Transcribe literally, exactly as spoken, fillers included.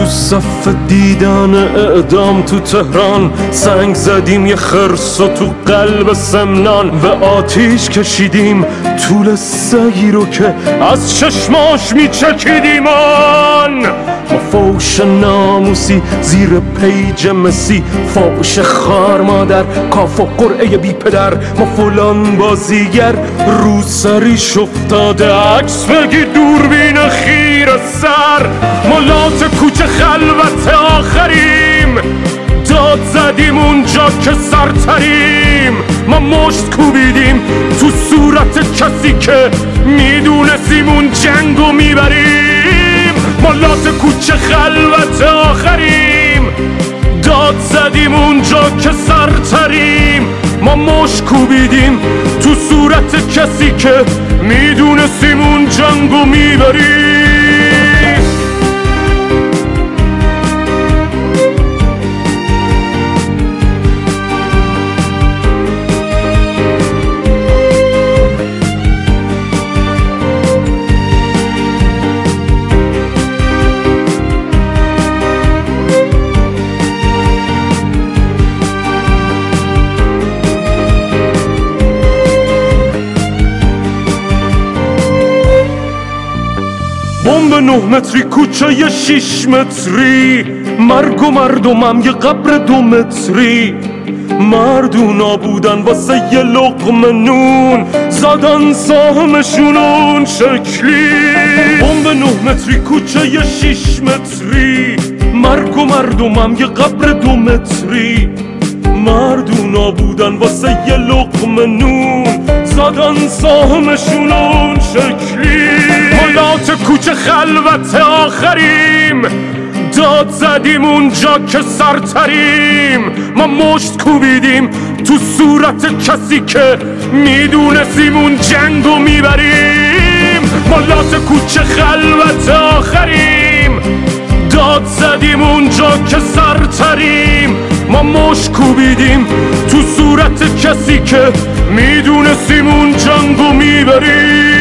صف دیدن اعدام تو تهران سنگ زدیم یه خرس و تو قلب سمنان و آتیش کشیدیم طول سگی رو که از چشماش میچکیدیم آن. ما فوش ناموسی زیر پیج مسی، فوش خار مادر کاف و قرعه بی پدر. ما فلان بازیگر رو سریش افتاده عکس بگی دوربین خیر سر. ما لات کوچه خلوت آخریم، داد زدیم اونجا که سرتریم. ما مشت کوبیدیم تو صورت کسی که میدونستیم اون جنگو میبریم. ما لات کوچه خلوت آخریم، داد زدیم اونجا که سرتریم. ما مشت کوبیدیم تو صورت کسی که میدونستیم اون جنگو میبریم. بمب نه متری کوچه ی شیش متری، مرگ و مردمم یه قبر دو متری. مردونا بودن واسه یه لقمه نون، زدن ساهمشون اون شکلی. بمب نه متری کوچه ی شیش متری، مرگ و مردمم یه قبر دو متری. مردونا بودن واسه یه لقمه نون، زدن ساهمشون اون شکلی. ملات کوچه خلوت آخریم، داد زدیم اونجا که سرتریم. ما مشت کوبیدیم تو صورت کسی که میدونستیم اون جنگو میبریم. ملات کوچه خلوت آخریم، داد زدیم اونجا که سرتریم. ما مشت کوبیدیم تو صورت کسی که میدونستیم اون جنگو میبریم.